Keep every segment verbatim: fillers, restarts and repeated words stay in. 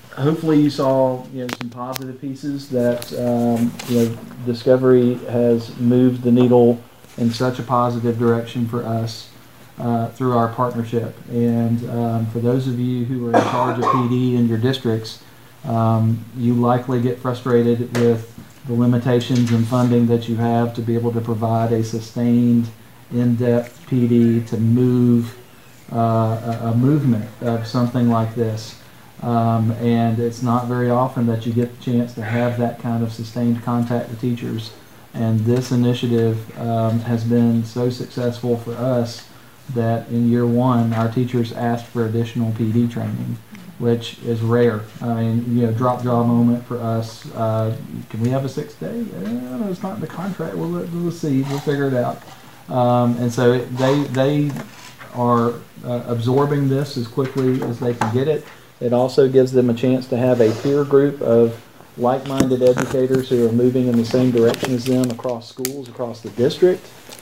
hopefully you saw, you know, some positive pieces that, um, you know, Discovery has moved the needle in such a positive direction for us uh, through our partnership. And um, for those of you who are in charge of P D in your districts, um, you likely get frustrated with the limitations and funding that you have to be able to provide a sustained, in-depth P D to move uh, a, a movement of something like this. Um, and it's not very often that you get the chance to have that kind of sustained contact with teachers. And this initiative um, has been so successful for us that in year one, our teachers asked for additional P D training, which is rare. I mean, you know, drop jaw moment for us. Uh, can we have a sixth day? Eh, no, it's not in the contract. We'll, we'll see. We'll figure it out. Um, and so it, they they are uh, absorbing this as quickly as they can get it. It also gives them a chance to have a peer group of like-minded educators who are moving in the same direction as them across schools, across the district.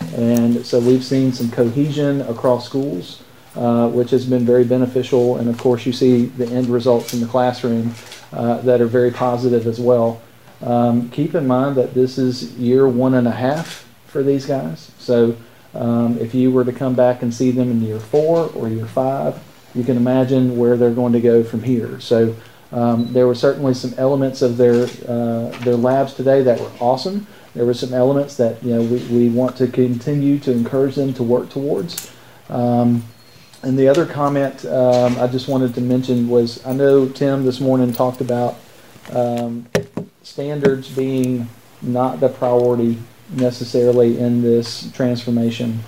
And so we've seen some cohesion across schools, uh, which has been very beneficial. And of course, you see the end results in the classroom uh, that are very positive as well. Um, keep in mind that this is year one and a half for these guys. So um, if you were to come back and see them in year four or year five, you can imagine where they're going to go from here. So um, there were certainly some elements of their uh, their labs today that were awesome. There were some elements that, you know, we, we want to continue to encourage them to work towards. Um, and the other comment um, I just wanted to mention was, I know Tim this morning talked about um, standards being not the priority necessarily in this transformation.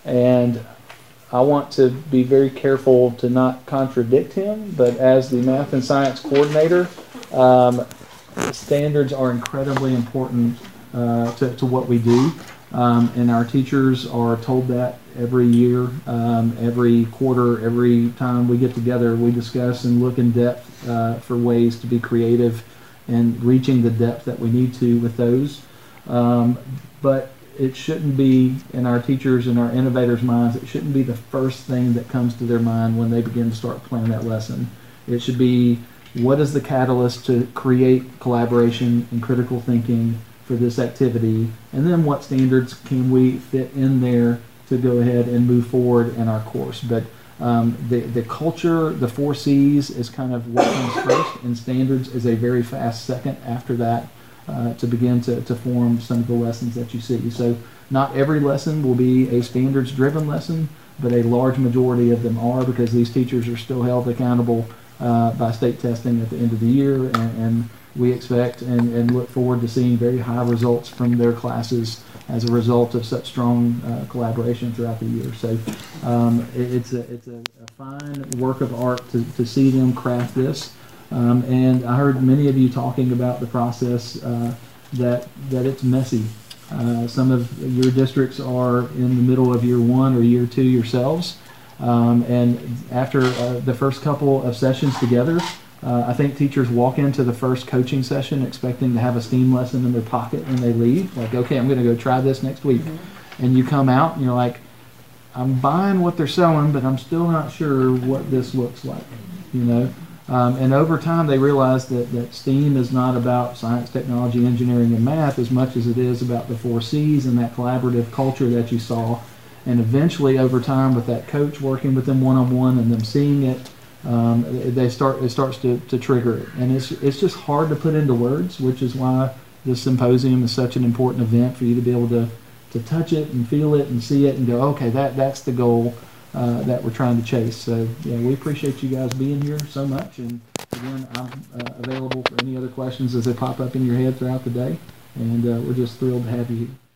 And I want to be very careful to not contradict him, but as the math and science coordinator, um, standards are incredibly important uh, to, to what we do. Um, and our teachers are told that every year, um, every quarter, every time we get together, we discuss and look in depth uh, for ways to be creative and reaching the depth that we need to with those. Um, but it shouldn't be, in our teachers and our innovators' minds, it shouldn't be the first thing that comes to their mind when they begin to start planning that lesson. It should be, what is the catalyst to create collaboration and critical thinking for this activity, and then what standards can we fit in there to go ahead and move forward in our course. But um, the, the culture, the four C's is kind of what comes first, and standards is a very fast second after that. Uh, to begin to, to form some of the lessons that you see. So not every lesson will be a standards-driven lesson, but a large majority of them are, because these teachers are still held accountable uh, by state testing at the end of the year, and, and we expect and, and look forward to seeing very high results from their classes as a result of such strong uh, collaboration throughout the year. So um, it, it's, a, it's a, a fine work of art to, to see them craft this. Um, and I heard many of you talking about the process, uh, that that it's messy. Uh, some of your districts are in the middle of year one or year two yourselves. Um, and after uh, the first couple of sessions together, uh, I think teachers walk into the first coaching session expecting to have a STEAM lesson in their pocket when they leave. Like, okay, I'm going to go try this next week. Mm-hmm. And you come out and you're like, I'm buying what they're selling, but I'm still not sure what this looks like, you know? Um, and over time, they realized that, that STEAM is not about science, technology, engineering, and math as much as it is about the four C's and that collaborative culture that you saw. And eventually, over time, with that coach working with them one-on-one and them seeing it, um, they start it starts to, to trigger it. And it's it's just hard to put into words, which is why this symposium is such an important event for you to be able to to touch it and feel it and see it and go, okay, that that's the goal. Uh, that we're trying to chase. So yeah, we appreciate you guys being here so much, and again, I'm uh, available for any other questions as they pop up in your head throughout the day, and uh, we're just thrilled to have you here.